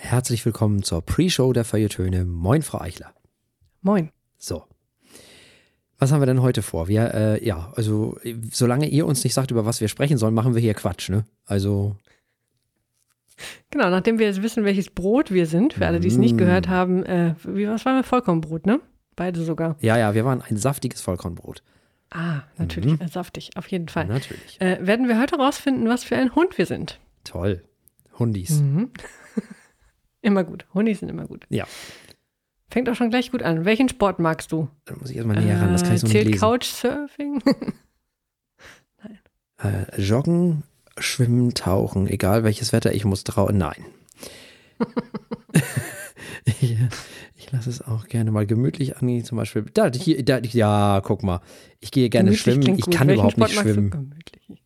Herzlich willkommen zur Pre-Show der Feuilletöne. Moin, Frau Eichler. Moin. So. Was haben wir denn heute vor? Wir, solange ihr uns nicht sagt, über was wir sprechen sollen, machen wir hier Quatsch, ne? Also. Genau, nachdem wir jetzt wissen, welches Brot wir sind, für alle, die es nicht gehört haben, was waren wir? Vollkornbrot, ne? Beide sogar. Ja, wir waren ein saftiges Vollkornbrot. Ah, natürlich, saftig, auf jeden Fall. Natürlich. Werden wir heute rausfinden, was für ein Hund wir sind. Toll. Hundis. Immer gut. Hundis sind immer gut. Ja. Fängt auch schon gleich gut an. Welchen Sport magst du? Da muss ich erstmal näher ran, das kann ich so nicht Zählt lesen. Couchsurfing? Nein. Joggen, Schwimmen, Tauchen, egal welches Wetter, ich muss nein. Ich lasse es auch gerne mal gemütlich angehen, zum Beispiel. Ja, guck mal. Ich gehe gerne Gemütlich schwimmen. klingt Ich gut. kann Welchen überhaupt nicht Sport magst du? schwimmen. Gemütlich.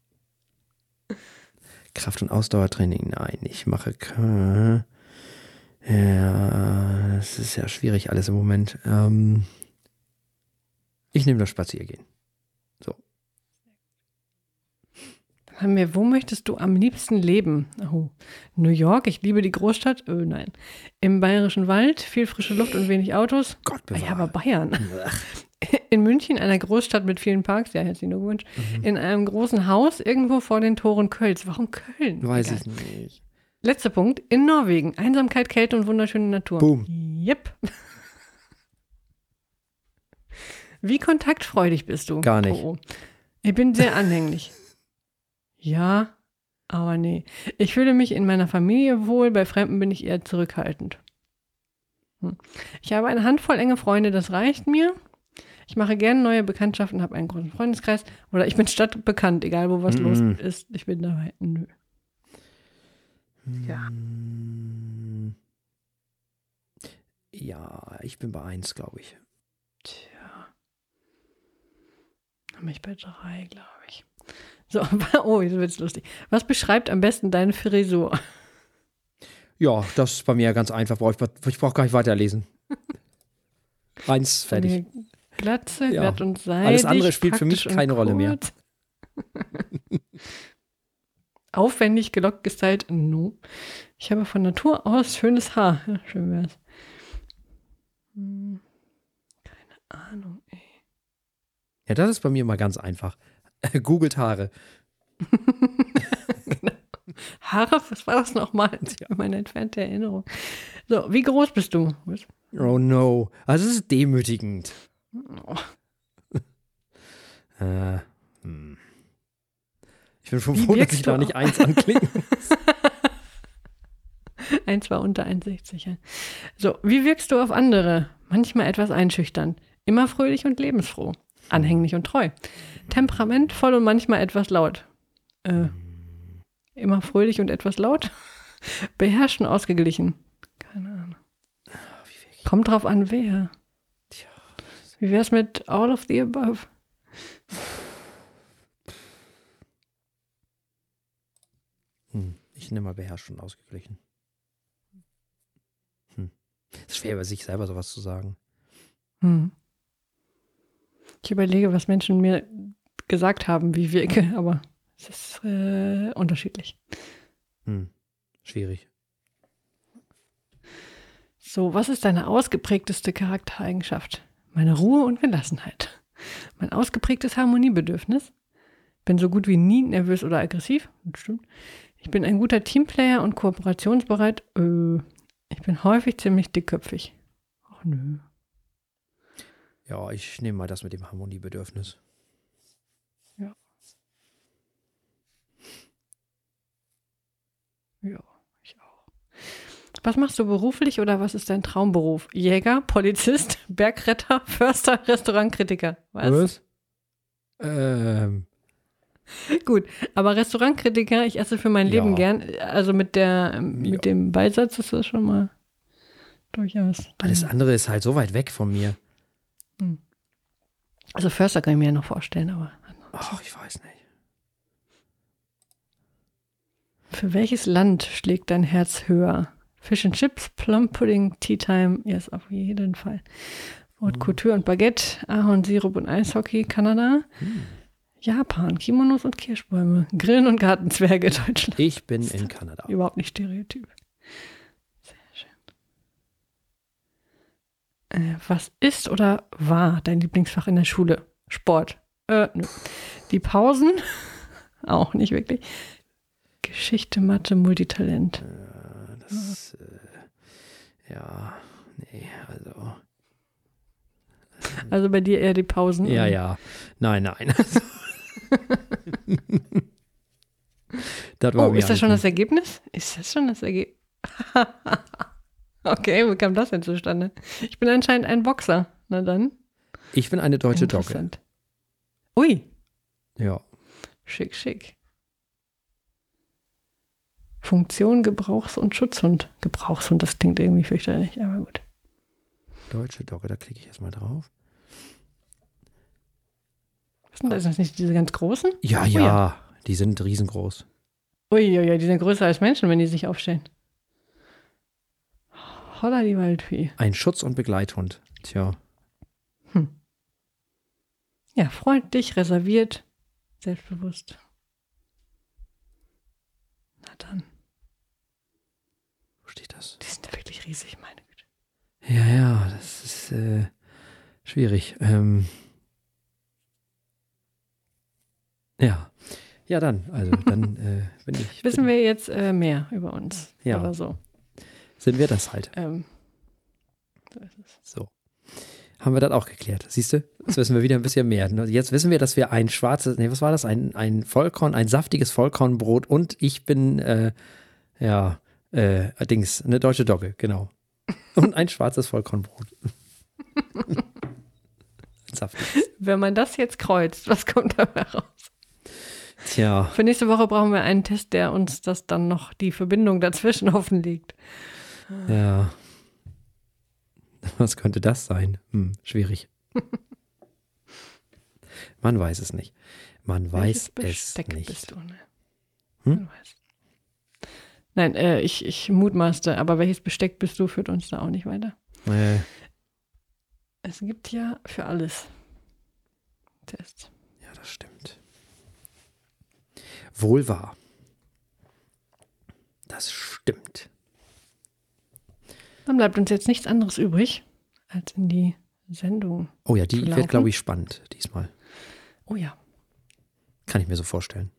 Kraft- und Ausdauertraining, nein, ich mache. Ja, das ist ja schwierig alles im Moment. Ich nehme das Spaziergehen. So. Haben wir, wo möchtest du am liebsten leben? Oh, New York, ich liebe die Großstadt. Nein. Im Bayerischen Wald, viel frische Luft und wenig Autos. Gott bewahre. Ja, aber Bayern. In München, einer Großstadt mit vielen Parks, ja, herzlichen Glückwunsch. In einem großen Haus, irgendwo vor den Toren Kölns. Warum Köln? Weiß Egal. ich nicht. Letzter Punkt, in Norwegen. Einsamkeit, Kälte und wunderschöne Natur. Boom. Yep. Wie kontaktfreudig bist du? Gar nicht. Oh. Ich bin sehr anhänglich. Ja, aber nee. Ich fühle mich in meiner Familie wohl, bei Fremden bin ich eher zurückhaltend. Ich habe eine Handvoll enge Freunde, das reicht mir. Ich mache gerne neue Bekanntschaften, habe einen großen Freundeskreis. Oder ich bin stadtbekannt, egal wo was los ist. Ich bin dabei. Nö. Ja. Ja, ich bin bei 1, glaube ich. Tja. Dann bin ich bei 3, glaube ich. So, oh, jetzt wird's lustig. Was beschreibt am besten deine Frisur? Ja, das ist bei mir ganz einfach. Ich brauche gar nicht weiterlesen. 1, fertig. Glatze, Ja. glatt und seidig. Alles andere spielt für mich praktisch und keine Rolle mehr. kurz. Aufwendig gelockt, gestylt. No. Ich habe von Natur aus schönes Haar. Ja, schön wär's. Keine Ahnung, ey. Ja, das ist bei mir mal ganz einfach. Googelt Haare. Genau. Haare, was war das nochmal? Meine entfernte Erinnerung. So, wie groß bist du? Was? Oh no. Also es ist demütigend. Oh. Ich bin schon froh, dass ich da nicht 1 anklicken muss. 1 war unter 1,60. Ja. So, wie wirkst du auf andere? Manchmal etwas einschüchternd. Immer fröhlich und lebensfroh. Anhänglich und treu. Temperamentvoll und manchmal etwas laut. Immer fröhlich und etwas laut. Beherrschen, ausgeglichen. Keine Ahnung. Kommt drauf an, wer. Wie wär's mit all of the above? Ich nehme mal beherrscht und ausgeglichen. Es ist schwer, über sich selber sowas zu sagen. Ich überlege, was Menschen mir gesagt haben, wie ich wirke, aber es ist unterschiedlich. Schwierig. So, was ist deine ausgeprägteste Charaktereigenschaft? Meine Ruhe und Gelassenheit. Mein ausgeprägtes Harmoniebedürfnis. Bin so gut wie nie nervös oder aggressiv. Das stimmt. Ich bin ein guter Teamplayer und kooperationsbereit. Ich bin häufig ziemlich dickköpfig. Ach nö. Ja, ich nehme mal das mit dem Harmoniebedürfnis. Ja. Ja, ich auch. Was machst du beruflich oder was ist dein Traumberuf? Jäger, Polizist, Bergretter, Förster, Restaurantkritiker. Was? Gut, aber Restaurantkritiker, ich esse für mein Leben gern. Also mit dem Beisatz ist das schon mal durchaus. Alles andere ist halt so weit weg von mir. Also Förster kann ich mir ja noch vorstellen, aber. Ach, ich weiß nicht. Für welches Land schlägt dein Herz höher? Fish and Chips, Plum Pudding, Tea Time, yes, auf jeden Fall. Haute Couture und Baguette, Ahornsirup und Eishockey, Kanada. Japan, Kimonos und Kirschbäume, Grillen und Gartenzwerge, Deutschland. Ich bin in Kanada. Überhaupt nicht stereotyp. Sehr Was ist oder war dein Lieblingsfach in der Schule? Sport. Nö. Die Pausen? Auch nicht wirklich. Geschichte, Mathe, Multitalent. Nee, also. Also bei dir eher die Pausen. Ja. Nein. Das war Ist das schon das Ergebnis? Ist das schon das Ergebnis? Okay, wie kam das denn zustande? Ich bin anscheinend ein Boxer. Na dann. Ich bin eine deutsche Dogge. Interessant. Ui. Ja. Schick. Funktion, Gebrauchs- und Schutzhund. Gebrauchshund, das klingt irgendwie fürchterlich, aber gut. Deutsche Dogge, da klicke ich erstmal drauf. Was sind das? Ist das nicht diese ganz großen? Ja, die sind riesengroß. Uiuiui, die sind größer als Menschen, wenn die sich aufstellen. Holla die Waldvieh. Ein Schutz- und Begleithund. Tja. Ja, freundlich, reserviert, selbstbewusst. Na dann. Wo steht das? Die sind ja wirklich riesig, meine Güte. Ja, das ist schwierig. Ja, dann bin ich. Wissen wir jetzt mehr über uns? Ja. Oder so? Sind wir das halt. So ist es. So. Haben wir das auch geklärt. Siehst du? Jetzt wissen wir wieder ein bisschen mehr. Jetzt wissen wir, dass wir ein schwarzes, was war das? Ein Vollkorn, ein saftiges Vollkornbrot und ich bin, eine deutsche Dogge, genau. Und ein schwarzes Vollkornbrot. Saftiges. Wenn man das jetzt kreuzt, was kommt dabei raus? Tja. Für nächste Woche brauchen wir einen Test, der uns das dann noch die Verbindung dazwischen offenlegt. Ja. Was könnte das sein? Schwierig. Man weiß es nicht. Man weiß es nicht. Bist du, ne? Man weiß. Nein, ich mutmaßte, aber welches Besteck bist du, führt uns da auch nicht weiter. Es gibt ja für alles Tests. Ja, das stimmt. Wohl wahr. Das stimmt. Dann bleibt uns jetzt nichts anderes übrig, als in die Sendung. Oh ja, die zu wird, laufen. glaube ich, spannend diesmal. Oh ja, Kann ich mir so vorstellen.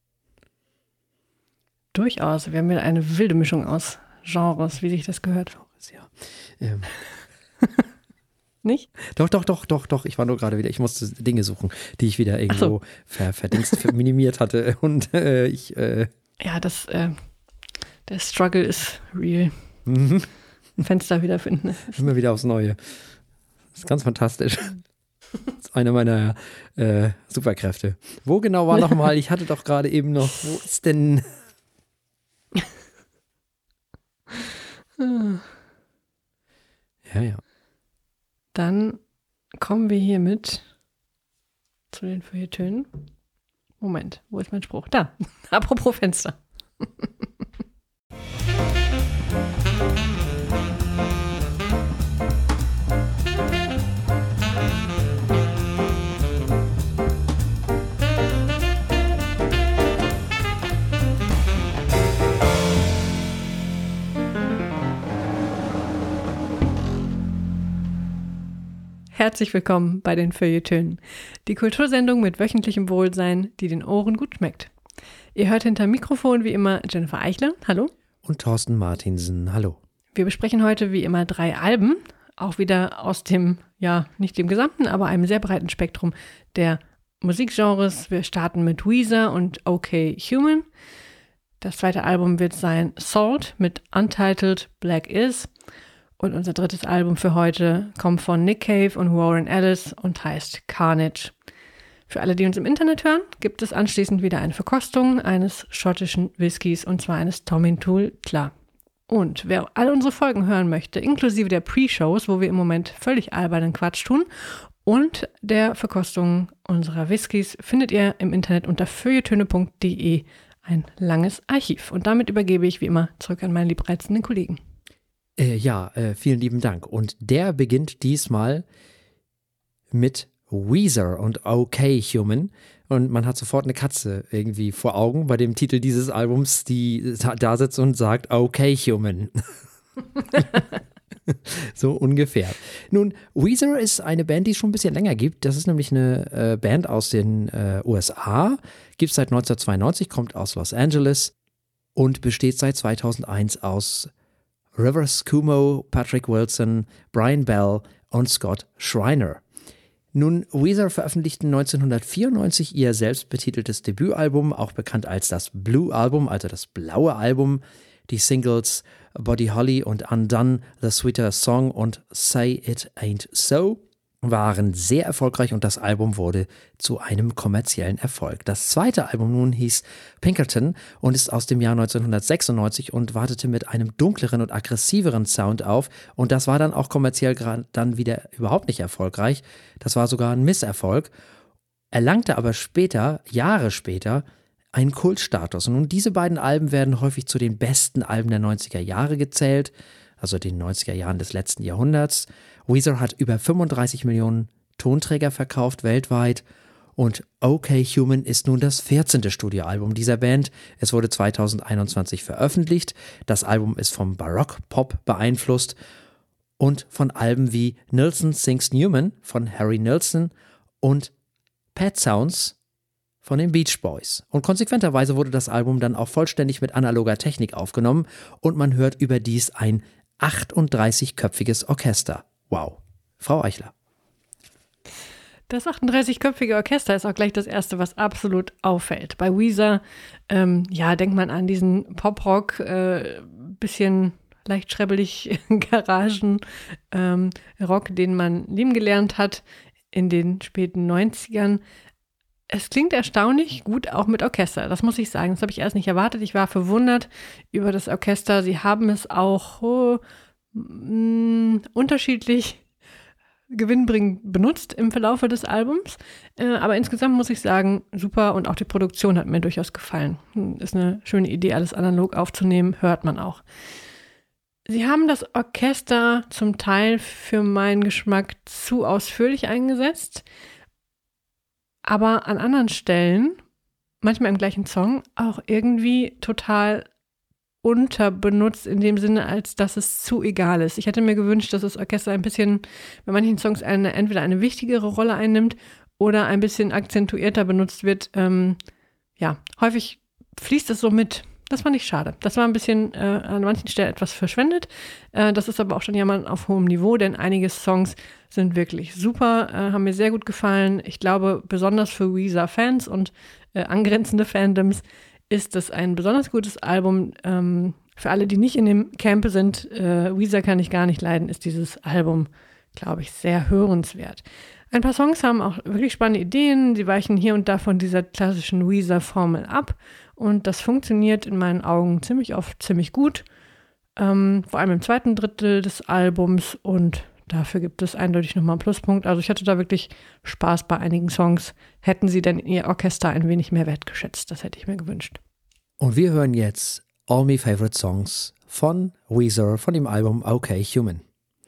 durchaus. Wir haben ja eine wilde Mischung aus Genres, wie sich das gehört. Ja. Nicht? Doch. Ich war nur gerade wieder, ich musste Dinge suchen, die ich wieder irgendwo minimiert hatte. Und Ja, der Struggle ist real. Mhm. Fenster wiederfinden. Immer wieder aufs Neue. Das ist ganz fantastisch. Das ist eine meiner Superkräfte. Wo genau war nochmal? Ich hatte doch gerade eben noch, wo ist denn... Ja. Dann kommen wir hiermit zu den Feuilletönen. Moment, wo ist mein Spruch? Da, apropos Fenster. Herzlich willkommen bei den Feuilletönen, die Kultursendung mit wöchentlichem Wohlsein, die den Ohren gut schmeckt. Ihr hört hinter Mikrofon wie immer Jennifer Eichler, hallo. Und Thorsten Martinsen, hallo. Wir besprechen heute wie immer 3 Alben, auch wieder aus dem, ja, nicht dem gesamten, aber einem sehr breiten Spektrum der Musikgenres. Wir starten mit Weezer und OK Human. Das zweite Album wird sein Salt mit Untitled Black Is. Und unser drittes Album für heute kommt von Nick Cave und Warren Ellis und heißt Carnage. Für alle, die uns im Internet hören, gibt es anschließend wieder eine Verkostung eines schottischen Whiskys und zwar eines Tomintoul Klar. Und wer alle unsere Folgen hören möchte, inklusive der Pre-Shows, wo wir im Moment völlig albernen Quatsch tun, und der Verkostung unserer Whiskys, findet ihr im Internet unter feuilletöne.de ein langes Archiv. Und damit übergebe ich wie immer zurück an meinen liebreizenden Kollegen. Vielen lieben Dank. Und der beginnt diesmal mit Weezer und OK Human. Und man hat sofort eine Katze irgendwie vor Augen bei dem Titel dieses Albums, die da sitzt und sagt OK Human. So ungefähr. Nun, Weezer ist eine Band, die es schon ein bisschen länger gibt. Das ist nämlich eine Band aus den USA. Gibt es seit 1992, kommt aus Los Angeles und besteht seit 2001 aus Rivers Cuomo, Patrick Wilson, Brian Bell und Scott Schreiner. Nun, Weezer veröffentlichten 1994 ihr selbstbetiteltes Debütalbum, auch bekannt als das Blue Album, also das blaue Album. Die Singles Buddy Holly und Undone, The Sweeter Song und Say It Ain't So waren sehr erfolgreich und das Album wurde zu einem kommerziellen Erfolg. Das zweite Album nun hieß Pinkerton und ist aus dem Jahr 1996 und wartete mit einem dunkleren und aggressiveren Sound auf und das war dann auch kommerziell dann wieder überhaupt nicht erfolgreich. Das war sogar ein Misserfolg, erlangte aber später, Jahre später, einen Kultstatus. Und nun diese beiden Alben werden häufig zu den besten Alben der 90er Jahre gezählt, also den 90er Jahren des letzten Jahrhunderts. Weezer hat über 35 Millionen Tonträger verkauft weltweit und OK Human ist nun das 14. Studioalbum dieser Band. Es wurde 2021 veröffentlicht. Das Album ist vom Baroque-Pop beeinflusst und von Alben wie Nilsson Sings Newman von Harry Nilsson und Pet Sounds von den Beach Boys. Und konsequenterweise wurde das Album dann auch vollständig mit analoger Technik aufgenommen und man hört überdies ein 38-köpfiges Orchester. Wow. Frau Eichler. Das 38-köpfige Orchester ist auch gleich das Erste, was absolut auffällt. Bei Weezer, denkt man an diesen Pop-Rock, bisschen leicht schrebbelig Garagen, Rock, den man lieben gelernt hat in den späten 90ern. Es klingt erstaunlich gut, auch mit Orchester. Das muss ich sagen. Das habe ich erst nicht erwartet. Ich war verwundert über das Orchester. Sie haben es auch unterschiedlich gewinnbringend benutzt im Verlaufe des Albums. Aber insgesamt muss ich sagen, super. Und auch die Produktion hat mir durchaus gefallen. Ist eine schöne Idee, alles analog aufzunehmen. Hört man auch. Sie haben das Orchester zum Teil für meinen Geschmack zu ausführlich eingesetzt. Aber an anderen Stellen, manchmal im gleichen Song, auch irgendwie total unterbenutzt in dem Sinne, als dass es zu egal ist. Ich hätte mir gewünscht, dass das Orchester ein bisschen bei manchen Songs entweder eine wichtigere Rolle einnimmt oder ein bisschen akzentuierter benutzt wird. Häufig fließt es so mit. Das fand ich schade. Das war ein bisschen an manchen Stellen etwas verschwendet. Das ist aber auch schon jemand auf hohem Niveau, denn einige Songs sind wirklich super, haben mir sehr gut gefallen. Ich glaube, besonders für Weezer-Fans und angrenzende Fandoms ist das ein besonders gutes Album. Für alle, die nicht in dem Camp sind, Weezer kann ich gar nicht leiden, ist dieses Album, glaube ich, sehr hörenswert. Ein paar Songs haben auch wirklich spannende Ideen. Sie weichen hier und da von dieser klassischen Weezer-Formel ab. Und das funktioniert in meinen Augen ziemlich oft ziemlich gut. Vor allem im zweiten Drittel des Albums. Und dafür gibt es eindeutig nochmal einen Pluspunkt. Also ich hatte da wirklich Spaß bei einigen Songs. Hätten sie denn ihr Orchester ein wenig mehr wertgeschätzt. Das hätte ich mir gewünscht. Und wir hören jetzt All My Favorite Songs von Weezer von dem Album OK Human.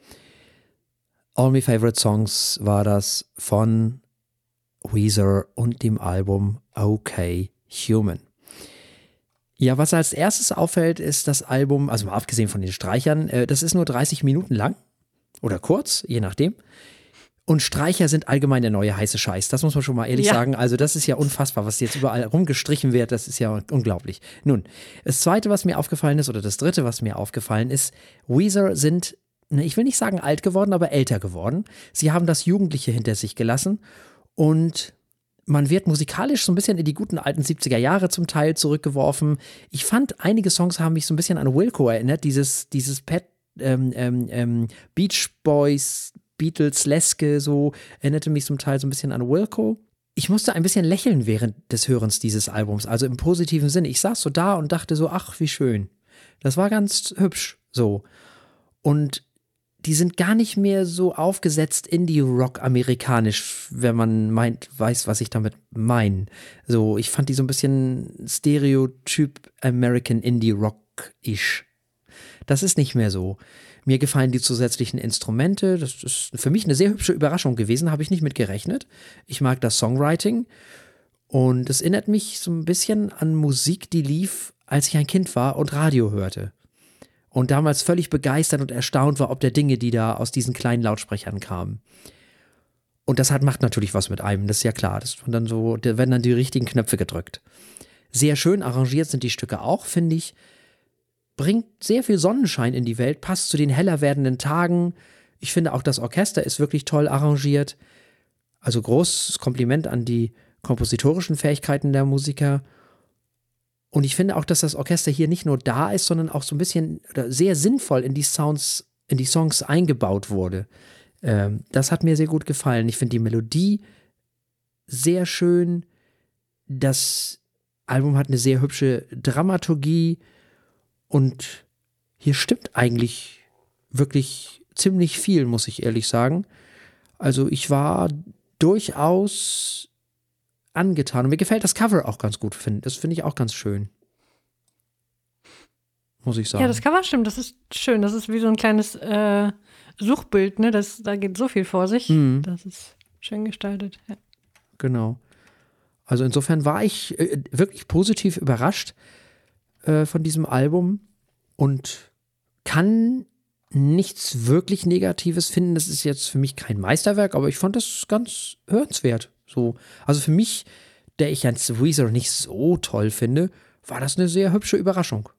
All My Favorite Songs war das von Weezer und dem Album OK Human. Ja, was als erstes auffällt, ist das Album, also mal abgesehen von den Streichern, das ist nur 30 Minuten lang oder kurz, je nachdem. Und Streicher sind allgemein der neue heiße Scheiß, das muss man schon mal ehrlich sagen. Also das ist ja unfassbar, was jetzt überall rumgestrichen wird, das ist ja unglaublich. Nun, das Zweite, was mir aufgefallen ist, oder das Dritte, was mir aufgefallen ist, Weezer sind, ich will nicht sagen alt geworden, aber älter geworden. Sie haben das Jugendliche hinter sich gelassen und man wird musikalisch so ein bisschen in die guten alten 70er Jahre zum Teil zurückgeworfen. Ich fand, einige Songs haben mich so ein bisschen an Wilco erinnert, dieses Beach Boys, Beatles, Leske, so erinnerte mich zum Teil so ein bisschen an Wilco. Ich musste ein bisschen lächeln während des Hörens dieses Albums, also im positiven Sinne. Ich saß so da und dachte so, ach, wie schön. Das war ganz hübsch, so. Und die sind gar nicht mehr so aufgesetzt Indie-Rock-amerikanisch, wenn man weiß, was ich damit meine. So, ich fand die so ein bisschen Stereotyp American Indie-Rock-ish. Das ist nicht mehr so. Mir gefallen die zusätzlichen Instrumente. Das ist für mich eine sehr hübsche Überraschung gewesen, habe ich nicht mit gerechnet. Ich mag das Songwriting und es erinnert mich so ein bisschen an Musik, die lief, als ich ein Kind war und Radio hörte. und damals völlig begeistert und erstaunt war, ob der Dinge, die da aus diesen kleinen Lautsprechern kamen. Und das macht natürlich was mit einem, das ist ja klar. Da werden dann die richtigen Knöpfe gedrückt. Sehr schön arrangiert sind die Stücke auch, finde ich. Bringt sehr viel Sonnenschein in die Welt, passt zu den heller werdenden Tagen. Ich finde auch, das Orchester ist wirklich toll arrangiert. Also großes Kompliment an die kompositorischen Fähigkeiten der Musiker. Und ich finde auch, dass das Orchester hier nicht nur da ist, sondern auch so ein bisschen oder sehr sinnvoll in die Songs eingebaut wurde. Das hat mir sehr gut gefallen. Ich finde die Melodie sehr schön. Das Album hat eine sehr hübsche Dramaturgie und hier stimmt eigentlich wirklich ziemlich viel, muss ich ehrlich sagen. Also ich war durchaus angetan. Und mir gefällt das Cover auch ganz gut. Das finde ich auch ganz schön. Muss ich sagen. Ja, das Cover stimmt. Das ist schön. Das ist wie so ein kleines Suchbild. Ne? Da geht so viel vor sich. Das ist schön gestaltet. Ja. Genau. Also insofern war ich wirklich positiv überrascht von diesem Album und kann nichts wirklich Negatives finden. Das ist jetzt für mich kein Meisterwerk, aber ich fand das ganz hörenswert. So. Also für mich, der ich jetzt Weezer nicht so toll finde, war das eine sehr hübsche Überraschung.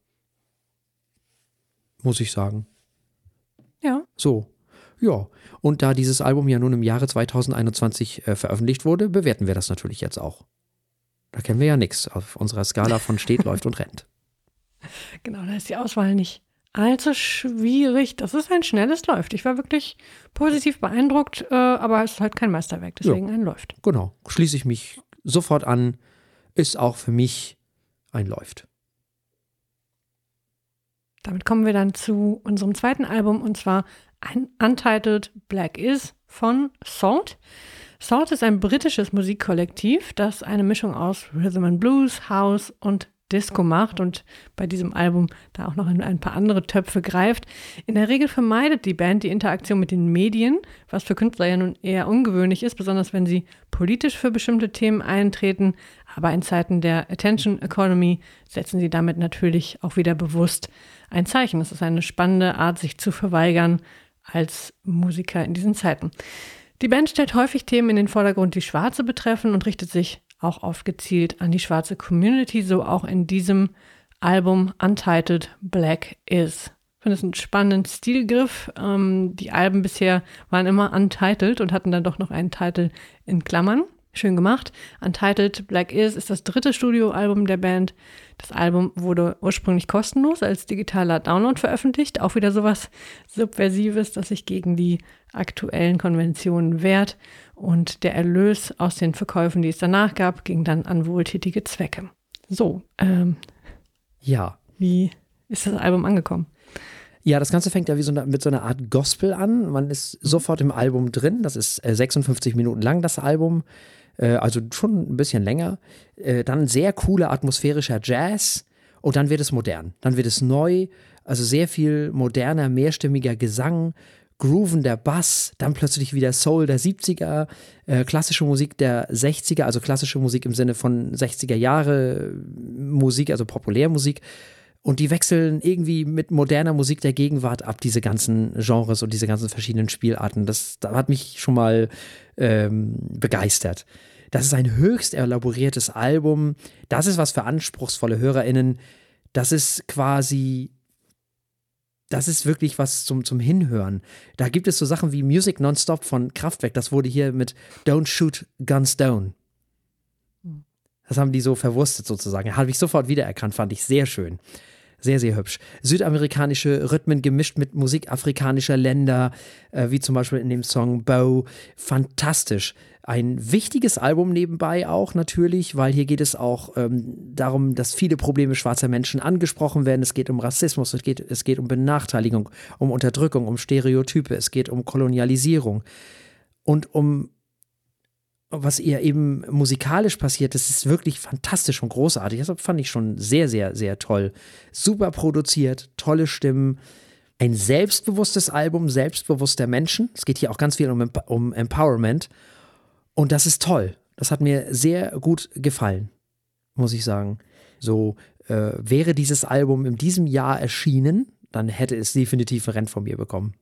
Muss ich sagen. Ja. So. Ja. Und da dieses Album ja nun im Jahre 2021 veröffentlicht wurde, bewerten wir das natürlich jetzt auch. Da kennen wir ja nichts auf unserer Skala von steht, läuft und rennt. Genau, da ist die Auswahl nicht allzu schwierig. Das ist ein schnelles Läuft. Ich war wirklich positiv beeindruckt, aber es ist halt kein Meisterwerk, deswegen ein Läuft. Genau, schließe ich mich sofort an. Ist auch für mich ein Läuft. Damit kommen wir dann zu unserem zweiten Album und zwar ein Untitled Black Is von Salt. Salt ist ein britisches Musikkollektiv, das eine Mischung aus Rhythm and Blues, House und Disco macht und bei diesem Album da auch noch in ein paar andere Töpfe greift. In der Regel vermeidet die Band die Interaktion mit den Medien, was für Künstler ja nun eher ungewöhnlich ist, besonders wenn sie politisch für bestimmte Themen eintreten. Aber in Zeiten der Attention Economy setzen sie damit natürlich auch wieder bewusst ein Zeichen. Es ist eine spannende Art, sich zu verweigern als Musiker in diesen Zeiten. Die Band stellt häufig Themen in den Vordergrund, die Schwarze betreffen und richtet sich auch oft gezielt an die schwarze Community, so auch in diesem Album Untitled Black Is. Ich finde es einen spannenden Stilgriff. Die Alben bisher waren immer untitled und hatten dann doch noch einen Titel in Klammern. Schön gemacht. Untitled Black ist das 3. Studioalbum der Band. Das Album wurde ursprünglich kostenlos als digitaler Download veröffentlicht. Auch wieder sowas Subversives, das sich gegen die aktuellen Konventionen wehrt. Und der Erlös aus den Verkäufen, die es danach gab, ging dann an wohltätige Zwecke. So, ja. Wie ist das Album angekommen? Ja, das Ganze fängt ja mit so einer Art Gospel an. Man ist sofort im Album drin. Das ist 56 Minuten lang, das Album. Also schon ein bisschen länger. Dann sehr cooler atmosphärischer Jazz. Und dann wird es modern. Dann wird es neu. Also sehr viel moderner, mehrstimmiger Gesang. Groovender Bass. Dann plötzlich wieder Soul der 70er. Klassische Musik der 60er. Also klassische Musik im Sinne von 60er Jahre Musik, also Populärmusik. Und die wechseln irgendwie mit moderner Musik der Gegenwart ab, diese ganzen Genres und diese ganzen verschiedenen Spielarten. Das hat mich schon mal begeistert. Das ist ein höchst elaboriertes Album. Das ist was für anspruchsvolle HörerInnen. Das ist wirklich was zum Hinhören. Da gibt es so Sachen wie Music Nonstop von Kraftwerk. Das wurde hier mit Don't Shoot Guns Down. Das haben die so verwurstet sozusagen. Habe ich sofort wiedererkannt, fand ich sehr schön. Sehr, sehr hübsch. Südamerikanische Rhythmen gemischt mit Musik afrikanischer Länder, wie zum Beispiel in dem Song Bow. Fantastisch. Ein wichtiges Album nebenbei auch natürlich, weil hier geht es auch darum, dass viele Probleme schwarzer Menschen angesprochen werden. Es geht um Rassismus, es geht um Benachteiligung, um Unterdrückung, um Stereotype, es geht um Kolonialisierung und um was ihr eben musikalisch passiert, das ist wirklich fantastisch und großartig. Das fand ich schon sehr, sehr, sehr toll. Super produziert, tolle Stimmen, ein selbstbewusstes Album, selbstbewusster Menschen. Es geht hier auch ganz viel um Empowerment. Und das ist toll. Das hat mir sehr gut gefallen, muss ich sagen. So wäre dieses Album in diesem Jahr erschienen, dann hätte es definitiv ein Rennen von mir bekommen.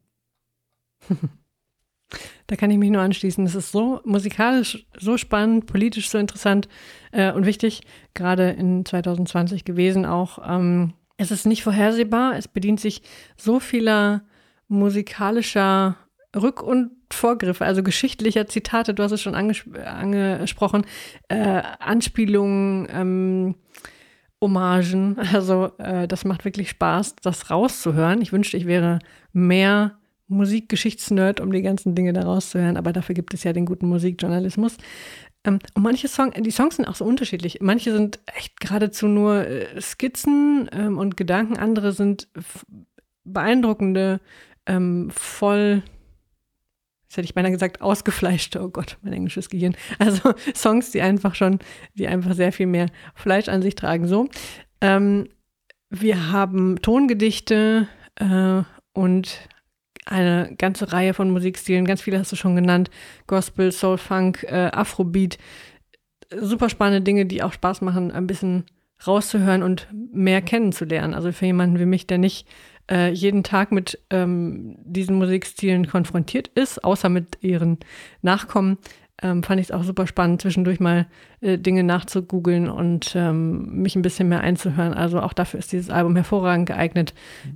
Da kann ich mich nur anschließen. Es ist so musikalisch so spannend, politisch so interessant und wichtig, gerade in 2020 gewesen auch. Es ist nicht vorhersehbar, es bedient sich so vieler musikalischer Rück- und Vorgriffe, also geschichtlicher Zitate, du hast es schon angesprochen, Anspielungen, Hommagen, also das macht wirklich Spaß, das rauszuhören. Ich wünschte, ich wäre mehr Musikgeschichtsnerd, um die ganzen Dinge da rauszuhören, aber dafür gibt es ja den guten Musikjournalismus. Und manche die Songs sind auch so unterschiedlich. Manche sind echt geradezu nur Skizzen und Gedanken, andere sind beeindruckende, voll, jetzt hätte ich beinahe gesagt, ausgefleischte, oh Gott, mein englisches Gehirn. Also Songs, die einfach sehr viel mehr Fleisch an sich tragen. So, wir haben Tongedichte und eine ganze Reihe von Musikstilen, ganz viele hast du schon genannt, Gospel, Soul, Funk, Afrobeat, super spannende Dinge, die auch Spaß machen, ein bisschen rauszuhören und mehr kennenzulernen. Also für jemanden wie mich, der nicht jeden Tag mit diesen Musikstilen konfrontiert ist, außer mit ihren Nachkommen, fand ich es auch super spannend, zwischendurch mal Dinge nachzugoogeln und mich ein bisschen mehr einzuhören. Also auch dafür ist dieses Album hervorragend geeignet,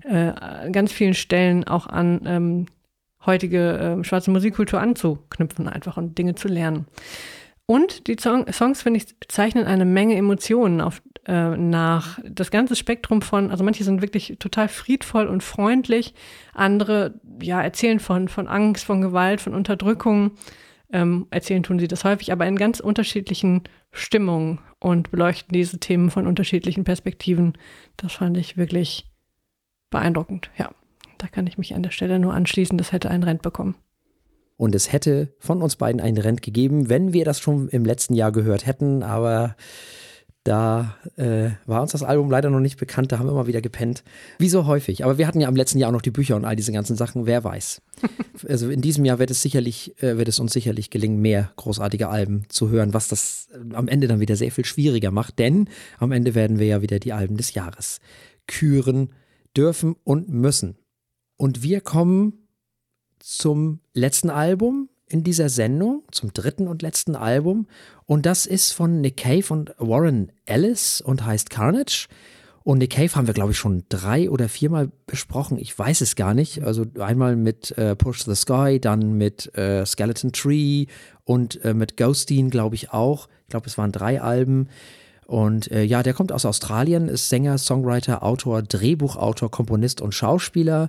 an ganz vielen Stellen auch an heutige schwarze Musikkultur anzuknüpfen einfach und Dinge zu lernen. Und die Songs, finde ich, zeichnen eine Menge Emotionen nach. Das ganze Spektrum von, also manche sind wirklich total friedvoll und freundlich, andere erzählen von Angst, von Gewalt, von Unterdrückung. Erzählen tun sie das häufig, aber in ganz unterschiedlichen Stimmungen und beleuchten diese Themen von unterschiedlichen Perspektiven. Das fand ich wirklich beeindruckend. Ja, da kann ich mich an der Stelle nur anschließen, das hätte ein Rent bekommen. Und es hätte von uns beiden einen Rent gegeben, wenn wir das schon im letzten Jahr gehört hätten, aber da war uns das Album leider noch nicht bekannt, da haben wir mal wieder gepennt. Wie so häufig. Aber wir hatten ja im letzten Jahr auch noch die Bücher und all diese ganzen Sachen, wer weiß. Also in diesem Jahr wird es uns sicherlich gelingen, mehr großartige Alben zu hören, was das am Ende dann wieder sehr viel schwieriger macht, denn am Ende werden wir ja wieder die Alben des Jahres küren dürfen und müssen. Und wir kommen zum letzten Album in dieser Sendung, zum dritten und letzten Album. Und das ist von Nick Cave und Warren Ellis und heißt Carnage. Und Nick Cave haben wir, glaube ich, schon 3 oder 4 Mal besprochen. Ich weiß es gar nicht. Also einmal mit Push the Sky, dann mit Skeleton Tree und mit Ghosteen, glaube ich, auch. Ich glaube, es waren 3 Alben. Und der kommt aus Australien, ist Sänger, Songwriter, Autor, Drehbuchautor, Komponist und Schauspieler.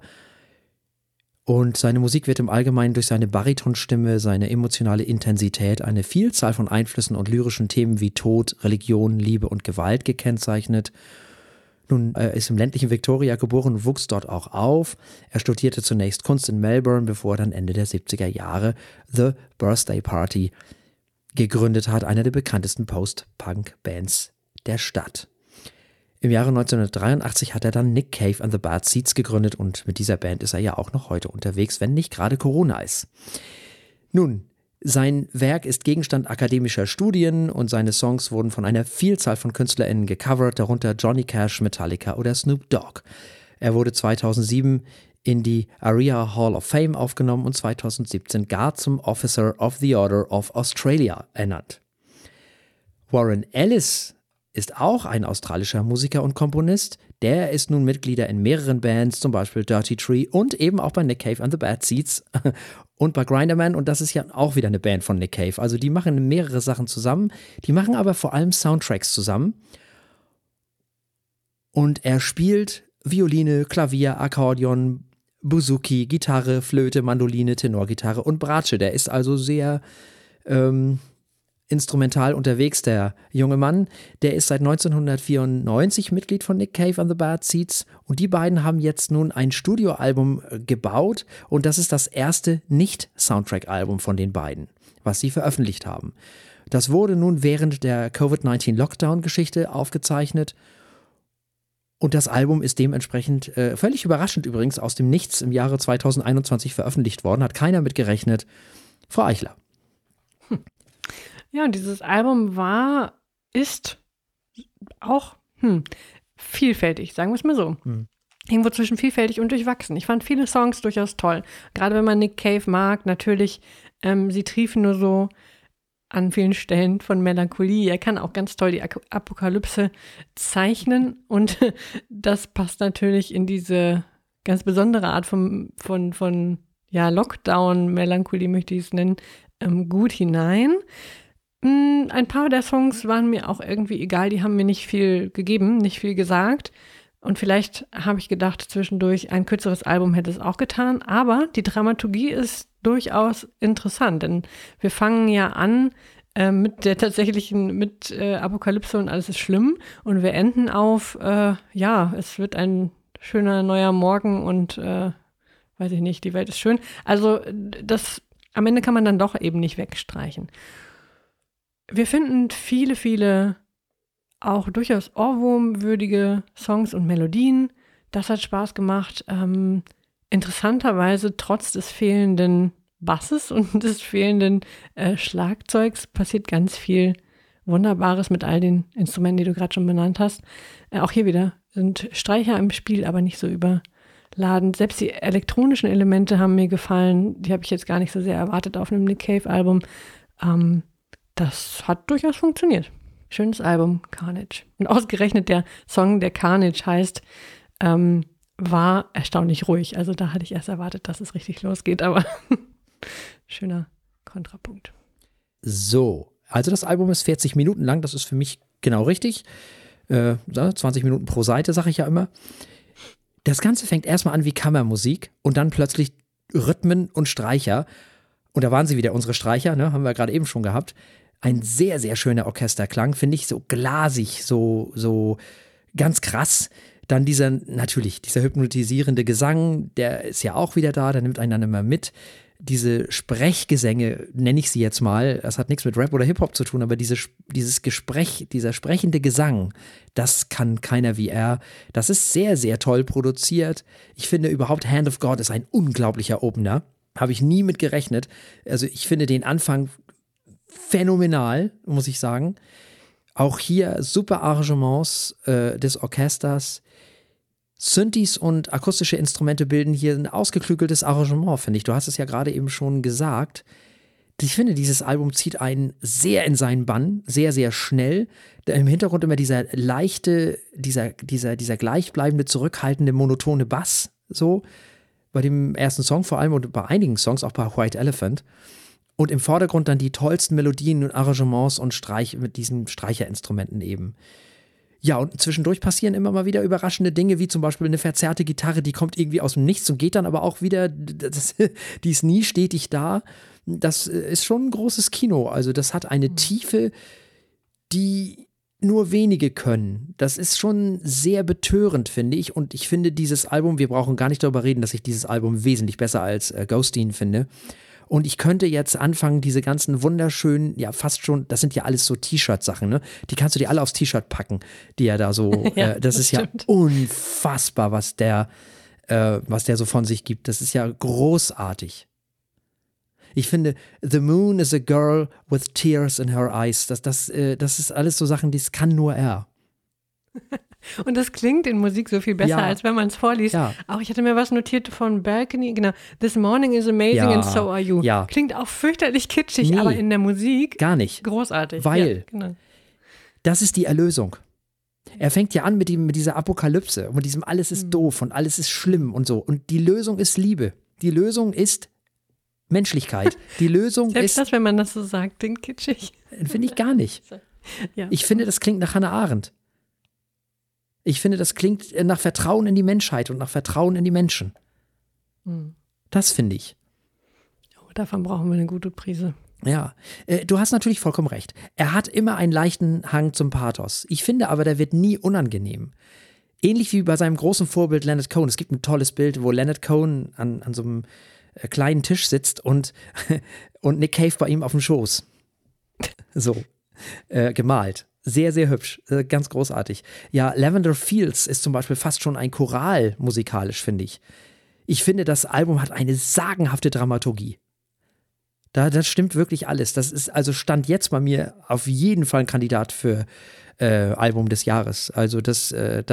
Und seine Musik wird im Allgemeinen durch seine Baritonstimme, seine emotionale Intensität, eine Vielzahl von Einflüssen und lyrischen Themen wie Tod, Religion, Liebe und Gewalt gekennzeichnet. Nun, er ist im ländlichen Victoria geboren und wuchs dort auch auf. Er studierte zunächst Kunst in Melbourne, bevor er dann Ende der 70er Jahre The Birthday Party gegründet hat, einer der bekanntesten Post-Punk-Bands der Stadt. Im Jahre 1983 hat er dann Nick Cave and the Bad Seeds gegründet und mit dieser Band ist er ja auch noch heute unterwegs, wenn nicht gerade Corona ist. Nun, sein Werk ist Gegenstand akademischer Studien und seine Songs wurden von einer Vielzahl von KünstlerInnen gecovert, darunter Johnny Cash, Metallica oder Snoop Dogg. Er wurde 2007 in die ARIA Hall of Fame aufgenommen und 2017 gar zum Officer of the Order of Australia ernannt. Warren Ellis ist auch ein australischer Musiker und Komponist. Der ist nun Mitglieder in mehreren Bands, zum Beispiel Dirty Tree und eben auch bei Nick Cave and the Bad Seeds und bei Grinderman. Und das ist ja auch wieder eine Band von Nick Cave. Also die machen mehrere Sachen zusammen. Die machen aber vor allem Soundtracks zusammen. Und er spielt Violine, Klavier, Akkordeon, Bouzouki, Gitarre, Flöte, Mandoline, Tenorgitarre und Bratsche. Der ist also sehr instrumental unterwegs, der junge Mann. Der ist seit 1994 Mitglied von Nick Cave and the Bad Seeds und die beiden haben jetzt nun ein Studioalbum gebaut und das ist das erste Nicht-Soundtrack-Album von den beiden, was sie veröffentlicht haben. Das wurde nun während der Covid-19-Lockdown-Geschichte aufgezeichnet und das Album ist dementsprechend völlig überraschend übrigens aus dem Nichts im Jahre 2021 veröffentlicht worden, hat keiner mit gerechnet. Frau Eichler. Ja, und dieses Album ist auch vielfältig, sagen wir es mal so. irgendwo zwischen vielfältig und durchwachsen. Ich fand viele Songs durchaus toll. Gerade wenn man Nick Cave mag, natürlich, sie triefen nur so an vielen Stellen von Melancholie. Er kann auch ganz toll die Apokalypse zeichnen und das passt natürlich in diese ganz besondere Art von Lockdown-Melancholie, möchte ich es nennen, gut hinein. Ein paar der Songs waren mir auch irgendwie egal, die haben mir nicht viel gegeben, nicht viel gesagt. Und vielleicht habe ich gedacht zwischendurch, ein kürzeres Album hätte es auch getan. Aber die Dramaturgie ist durchaus interessant, denn wir fangen ja an mit der tatsächlichen, mit Apokalypse und alles ist schlimm. Und wir enden auf, es wird ein schöner neuer Morgen und weiß ich nicht, die Welt ist schön. Also das am Ende kann man dann doch eben nicht wegstreichen. Wir finden viele, viele auch durchaus ohrwurmwürdige Songs und Melodien. Das hat Spaß gemacht. Interessanterweise, trotz des fehlenden Basses und des fehlenden Schlagzeugs, passiert ganz viel Wunderbares mit all den Instrumenten, die du gerade schon benannt hast. Auch hier wieder sind Streicher im Spiel, aber nicht so überladen. Selbst die elektronischen Elemente haben mir gefallen. Die habe ich jetzt gar nicht so sehr erwartet auf einem Nick Cave-Album. Das hat durchaus funktioniert. Schönes Album, Carnage. Und ausgerechnet der Song, der Carnage heißt, war erstaunlich ruhig. Also da hatte ich erst erwartet, dass es richtig losgeht, aber schöner Kontrapunkt. So, also das Album ist 40 Minuten lang, das ist für mich genau richtig. 20 Minuten pro Seite, sage ich ja immer. Das Ganze fängt erstmal an wie Kammermusik und dann plötzlich Rhythmen und Streicher. Und da waren sie wieder, unsere Streicher, ne, haben wir gerade eben schon gehabt. Ein sehr, sehr schöner Orchesterklang, finde ich, so glasig, so ganz krass. Dann dieser hypnotisierende Gesang, der ist ja auch wieder da, der nimmt einen dann immer mit. Diese Sprechgesänge, nenne ich sie jetzt mal, das hat nichts mit Rap oder Hip-Hop zu tun, aber dieses Gespräch, dieser sprechende Gesang, das kann keiner wie er. Das ist sehr, sehr toll produziert. Ich finde überhaupt Hand of God ist ein unglaublicher Opener. Habe ich nie mit gerechnet. Also ich finde den Anfang phänomenal, muss ich sagen. Auch hier super Arrangements des Orchesters. Synthes und akustische Instrumente bilden hier ein ausgeklügeltes Arrangement, finde ich. Du hast es ja gerade eben schon gesagt. Ich finde, dieses Album zieht einen sehr in seinen Bann, sehr, sehr schnell. Im Hintergrund immer dieser leichte, dieser gleichbleibende, zurückhaltende, monotone Bass, so. Bei dem ersten Song vor allem und bei einigen Songs, auch bei White Elephant. Und im Vordergrund dann die tollsten Melodien und Arrangements und mit diesen Streicherinstrumenten eben. Ja, und zwischendurch passieren immer mal wieder überraschende Dinge, wie zum Beispiel eine verzerrte Gitarre, die kommt irgendwie aus dem Nichts und geht dann aber auch wieder, die ist nie stetig da. Das ist schon ein großes Kino. Also das hat eine Tiefe, die nur wenige können. Das ist schon sehr betörend, finde ich. Und ich finde dieses Album, wir brauchen gar nicht darüber reden, dass ich dieses Album wesentlich besser als Ghosteen finde. Und ich könnte jetzt anfangen, diese ganzen wunderschönen, ja fast schon, das sind ja alles so T-Shirt-Sachen, ne? Die kannst du dir alle aufs T-Shirt packen, die er da so, das ist stimmt. Ja unfassbar, was der so von sich gibt. Das ist ja großartig. Ich finde, The Moon is a girl with tears in her eyes. Das ist alles so Sachen, das kann nur er. Und das klingt in Musik so viel besser, ja. Als wenn man es vorliest. Ja. Auch ich hatte mir was notiert von Balcony, genau. This morning is amazing and so are you. Ja. Klingt auch fürchterlich kitschig, aber in der Musik gar nicht. Großartig. Weil ja, genau. Das ist die Erlösung. Er fängt ja an mit dieser Apokalypse und mit diesem alles ist doof und alles ist schlimm und so. Und die Lösung ist Liebe. Die Lösung ist Menschlichkeit. Die Lösung Selbst ist... das, wenn man das so sagt, klingt kitschig. Finde ich gar nicht. Ja. Ich finde, das klingt nach Hannah Arendt. Ich finde, das klingt nach Vertrauen in die Menschheit und nach Vertrauen in die Menschen. Das finde ich. Oh, davon brauchen wir eine gute Prise. Ja, du hast natürlich vollkommen recht. Er hat immer einen leichten Hang zum Pathos. Ich finde aber, der wird nie unangenehm. Ähnlich wie bei seinem großen Vorbild Leonard Cohen. Es gibt ein tolles Bild, wo Leonard Cohen an so einem kleinen Tisch sitzt und Nick Cave bei ihm auf dem Schoß. So, gemalt. Sehr, sehr hübsch. Ganz großartig. Ja, Lavender Fields ist zum Beispiel fast schon ein Choral musikalisch, finde ich. Ich finde, das Album hat eine sagenhafte Dramaturgie. Das stimmt wirklich alles. Das ist also Stand jetzt bei mir auf jeden Fall ein Kandidat für Album des Jahres. Also das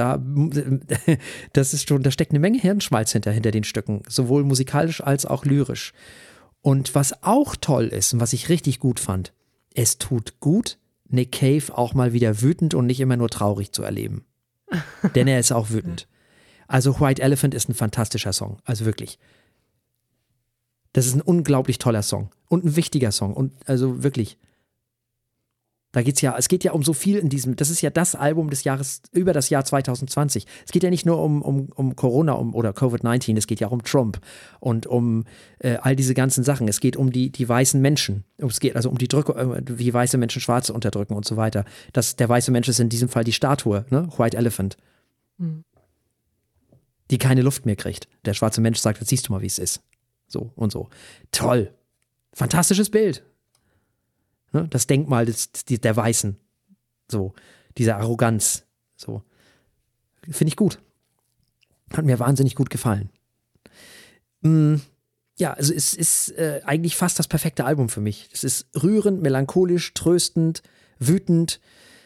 ist schon, da steckt eine Menge Hirnschmalz hinter den Stücken, sowohl musikalisch als auch lyrisch. Und was auch toll ist und was ich richtig gut fand, es tut gut, Nick Cave auch mal wieder wütend und nicht immer nur traurig zu erleben. Denn er ist auch wütend. Also White Elephant ist ein fantastischer Song, also wirklich. Das ist ein unglaublich toller Song und ein wichtiger Song und also wirklich. Es geht ja um so viel in diesem, das ist ja das Album des Jahres, über das Jahr 2020. Es geht ja nicht nur um Corona oder Covid-19, es geht ja auch um Trump und um all diese ganzen Sachen. Es geht um die weißen Menschen. Es geht also um die Drücke, wie weiße Menschen Schwarze unterdrücken und so weiter. Der weiße Mensch ist in diesem Fall die Statue, ne? White Elephant. Mhm. Die keine Luft mehr kriegt. Der schwarze Mensch sagt, jetzt siehst du mal, wie es ist. So und so. Toll. Fantastisches Bild. Ne? Das Denkmal der Weißen. So. Diese Arroganz. So. Finde ich gut. Hat mir wahnsinnig gut gefallen. Ja, also es ist eigentlich fast das perfekte Album für mich. Es ist rührend, melancholisch, tröstend, wütend.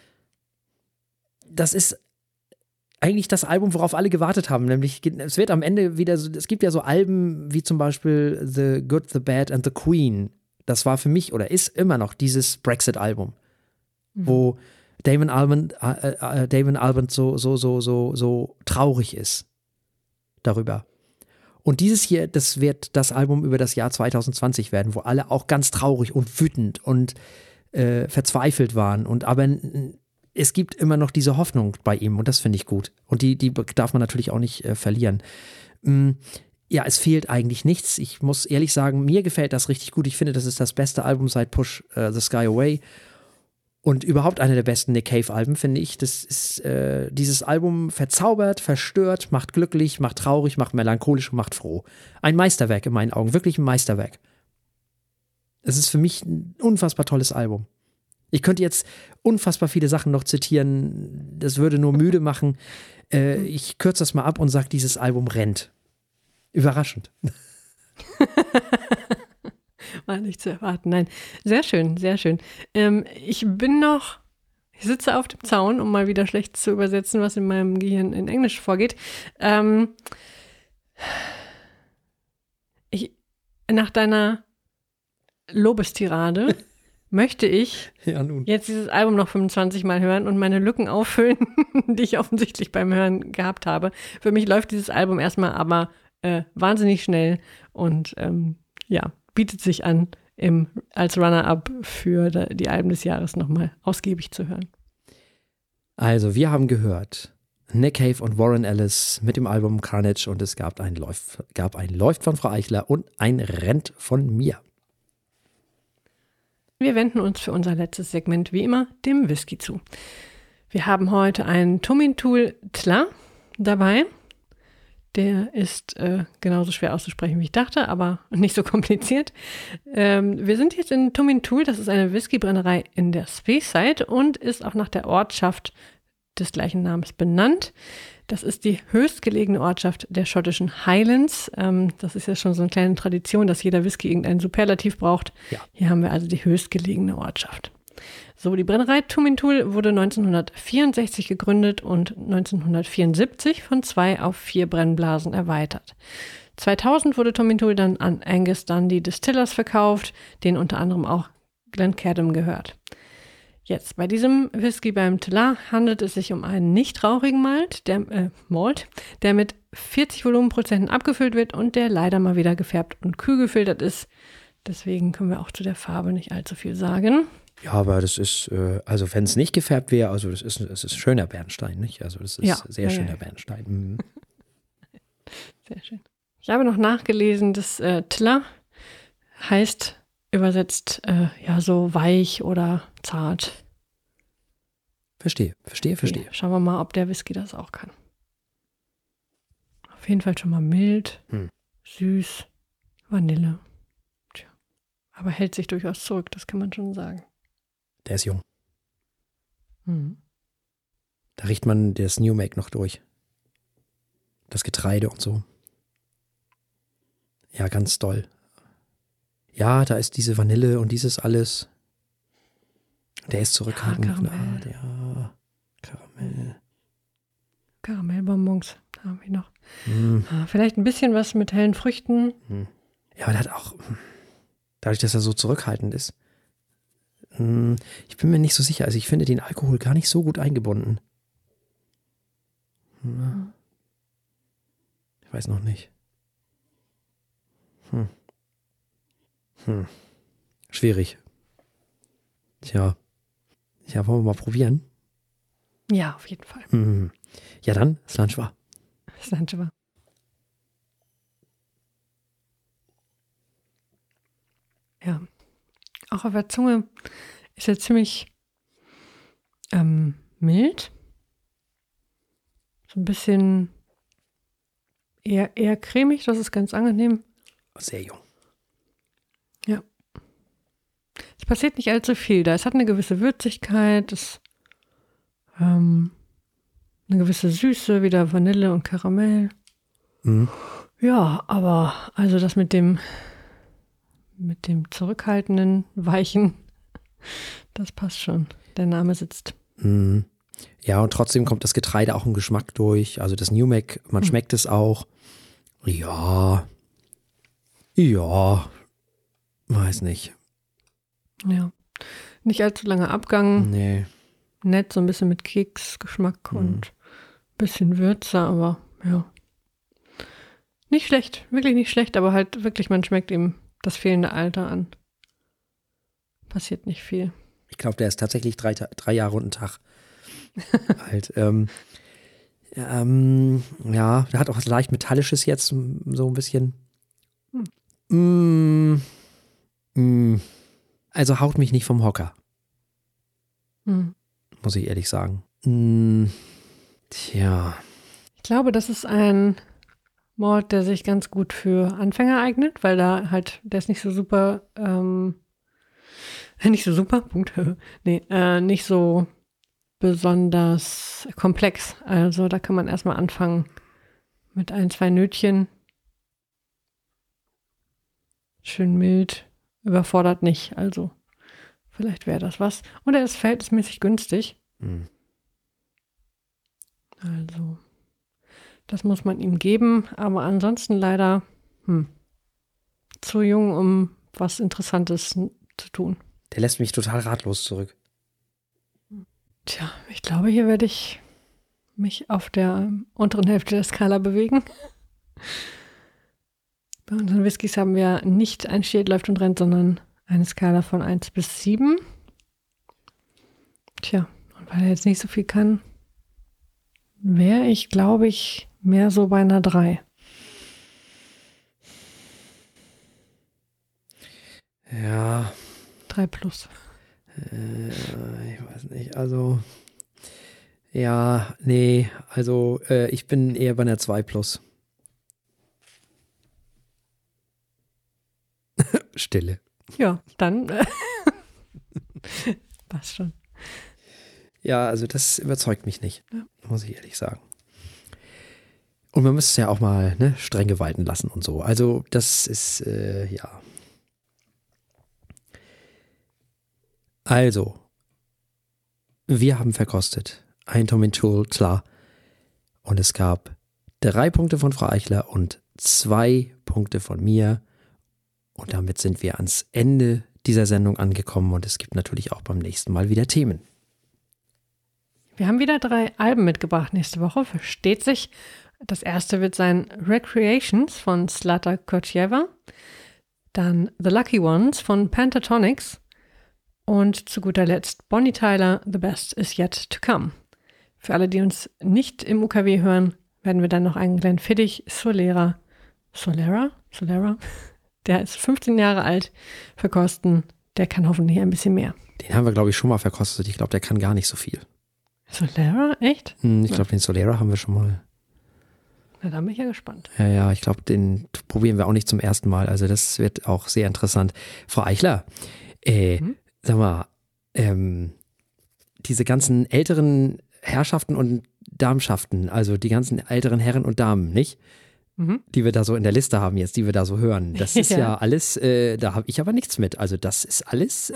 Das ist eigentlich das Album, worauf alle gewartet haben, nämlich es wird am Ende wieder so, es gibt ja so Alben wie zum Beispiel The Good, The Bad and The Queen. Das war für mich oder ist immer noch dieses Brexit-Album, wo Damon Albarn so traurig ist darüber. Und dieses hier, das wird das Album über das Jahr 2020 werden, wo alle auch ganz traurig und wütend und verzweifelt waren aber es gibt immer noch diese Hoffnung bei ihm und das finde ich gut. Und die darf man natürlich auch nicht verlieren. Ja, es fehlt eigentlich nichts. Ich muss ehrlich sagen, mir gefällt das richtig gut. Ich finde, das ist das beste Album seit Push the Sky Away. Und überhaupt eine der besten Nick Cave-Alben, finde ich. Das ist dieses Album verzaubert, verstört, macht glücklich, macht traurig, macht melancholisch und macht froh. Ein Meisterwerk in meinen Augen, wirklich ein Meisterwerk. Es ist für mich ein unfassbar tolles Album. Ich könnte jetzt unfassbar viele Sachen noch zitieren, das würde nur müde machen. Ich kürze das mal ab und sage, dieses Album rennt. Überraschend. War nicht zu erwarten, nein. Sehr schön, sehr schön. Ich sitze auf dem Zaun, um mal wieder schlecht zu übersetzen, was in meinem Gehirn in Englisch vorgeht. Nach deiner Lobestirade möchte ich jetzt dieses Album noch 25 Mal hören und meine Lücken auffüllen, die ich offensichtlich beim Hören gehabt habe. Für mich läuft dieses Album erstmal aber wahnsinnig schnell und bietet sich an, als Runner-up für die Alben des Jahres nochmal ausgiebig zu hören. Also, wir haben gehört Nick Cave und Warren Ellis mit dem Album Carnage und es gab ein Läuft von Frau Eichler und ein Rennt von mir. Wir wenden uns für unser letztes Segment wie immer dem Whisky zu. Wir haben heute einen Tumintul Tla dabei. Der ist genauso schwer auszusprechen, wie ich dachte, aber nicht so kompliziert. Wir sind jetzt in Tumintul, das ist eine Whiskybrennerei in der Speyside und ist auch nach der Ortschaft des gleichen Namens benannt. Das ist die höchstgelegene Ortschaft der schottischen Highlands. Das ist ja schon so eine kleine Tradition, dass jeder Whisky irgendeinen Superlativ braucht. Ja. Hier haben wir also die höchstgelegene Ortschaft. So, die Brennerei Tumintul wurde 1964 gegründet und 1974 von 2 auf 4 Brennblasen erweitert. 2000 wurde Tumintul dann an Angus Dundee Distillers verkauft, denen unter anderem auch Glencadam gehört. Jetzt, bei diesem Whisky beim Tla handelt es sich um einen nicht rauchigen Malt, der mit 40 Volumenprozenten abgefüllt wird und der leider mal wieder gefärbt und kühl gefiltert ist. Deswegen können wir auch zu der Farbe nicht allzu viel sagen. Ja, aber das ist, also wenn es nicht gefärbt wäre, also es ist schöner Bernstein, nicht? Also das ist sehr schöner Bernstein. Mhm. Sehr schön. Ich habe noch nachgelesen, das Tla heißt übersetzt so weich oder zart. Verstehe. Schauen wir mal, ob der Whisky das auch kann. Auf jeden Fall schon mal mild, süß, Vanille. Tja. Aber hält sich durchaus zurück, das kann man schon sagen. Der ist jung. Da riecht man das New Make noch durch. Das Getreide und so. Ja, ganz doll. Ja, da ist diese Vanille und dieses alles. Der ist zurückhaltend. Ja, Karamell. Ja, Karamell. Karamellbonbons haben wir noch. Hm. Vielleicht ein bisschen was mit hellen Früchten. Ja, aber der hat auch, dadurch, dass er so zurückhaltend ist, ich bin mir nicht so sicher. Also ich finde den Alkohol gar nicht so gut eingebunden. Ich weiß noch nicht. Schwierig. Tja. Ja, wollen wir mal probieren? Ja, auf jeden Fall. Ja dann, Slanschwa. Sanjiva. Ja. Auch auf der Zunge ist er ziemlich mild. So ein bisschen eher cremig, das ist ganz angenehm. Sehr jung. Ja. Es passiert nicht allzu viel da. Es hat eine gewisse Würzigkeit, eine gewisse Süße, wieder Vanille und Karamell. Ja, aber also das mit dem zurückhaltenden, weichen, das passt schon. Der Name sitzt. Ja, und trotzdem kommt das Getreide auch im Geschmack durch. Also das New Mac, man schmeckt es auch. Ja, weiß nicht. Ja. Nicht allzu langer Abgang. Nee. Nett, so ein bisschen mit Keksgeschmack und ein bisschen Würze, aber ja. Nicht schlecht, wirklich nicht schlecht, aber halt wirklich, man schmeckt ihm das fehlende Alter an. Passiert nicht viel. Ich glaube, der ist tatsächlich 3 Jahre und einen Tag alt. Ja, der hat auch was leicht Metallisches jetzt, so ein bisschen. Also haut mich nicht vom Hocker. Muss ich ehrlich sagen. Tja. Ich glaube, das ist ein Malt, der sich ganz gut für Anfänger eignet, weil der ist nicht so super, Punkt. Nee, nicht so besonders komplex. Also da kann man erstmal anfangen mit 1, 2 Nötchen. Schön mild, überfordert nicht. Also vielleicht wäre das was. Und er ist verhältnismäßig günstig. Also das muss man ihm geben. Aber ansonsten leider zu jung, um was Interessantes zu tun. Der lässt mich total ratlos zurück. Tja, ich glaube, hier werde ich mich auf der unteren Hälfte der Skala bewegen. Bei unseren Whiskys haben wir nicht ein steht, läuft und rennt, sondern eine Skala von 1 bis 7. Tja, und weil er jetzt nicht so viel kann, wäre ich, glaube ich, mehr so bei einer 3. Ja. 3 plus. Ich weiß nicht, also ja, nee, also ich bin eher bei einer 2 plus. Stille. Ja, dann passt schon. Ja, also das überzeugt mich nicht, Ja. muss ich ehrlich sagen. Und man müsste es ja auch mal Strenge walten lassen und so. Also das ist, ja. Also, wir haben verkostet ein Tom Tool, klar. Und es gab 3 Punkte von Frau Eichler und 2 Punkte von mir. Und damit sind wir ans Ende dieser Sendung angekommen. Und es gibt natürlich auch beim nächsten Mal wieder Themen. Wir haben wieder 3 Alben mitgebracht nächste Woche, versteht sich. Das erste wird sein Recreations von Zlata Kocheva, dann The Lucky Ones von Pentatonix und zu guter Letzt Bonnie Tyler, The Best Is Yet To Come. Für alle, die uns nicht im UKW hören, werden wir dann noch einen kleinen Fittich Solera, der ist 15 Jahre alt, verkosten. Der kann hoffentlich ein bisschen mehr. Den haben wir, glaube ich, schon mal verkostet. Ich glaube, der kann gar nicht so viel. Solera? Echt? Ich glaube, den Solera haben wir schon mal. Na, da bin ich ja gespannt. Ja, ich glaube, den probieren wir auch nicht zum ersten Mal. Also das wird auch sehr interessant. Frau Eichler, sag mal, diese ganzen älteren Herrschaften und Damschaften, also die ganzen älteren Herren und Damen, nicht? die wir da so in der Liste haben jetzt, die wir da so hören. Das ist ja alles, da habe ich aber nichts mit. Also das ist alles.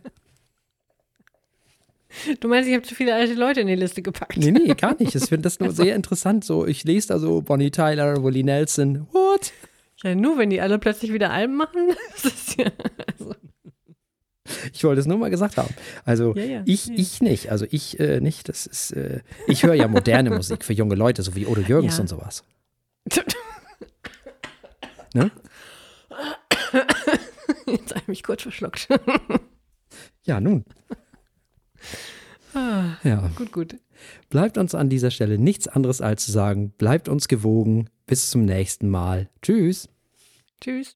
Du meinst, ich habe zu viele alte Leute in die Liste gepackt? Nee, gar nicht. Ich finde das nur sehr interessant. So, ich lese da so Bonnie Tyler, Willie Nelson. What? Ja, nur wenn die alle plötzlich wieder Alben machen. Das ist ja, also. Ich wollte es nur mal gesagt haben. Also ich nicht. Also ich nicht. Das ist, ich höre ja moderne Musik für junge Leute, so wie Odo Jürgens und sowas. Ne? Jetzt habe ich mich kurz verschluckt. Ja, nun. Ja. Gut. Bleibt uns an dieser Stelle nichts anderes als zu sagen, bleibt uns gewogen. Bis zum nächsten Mal. Tschüss. Tschüss.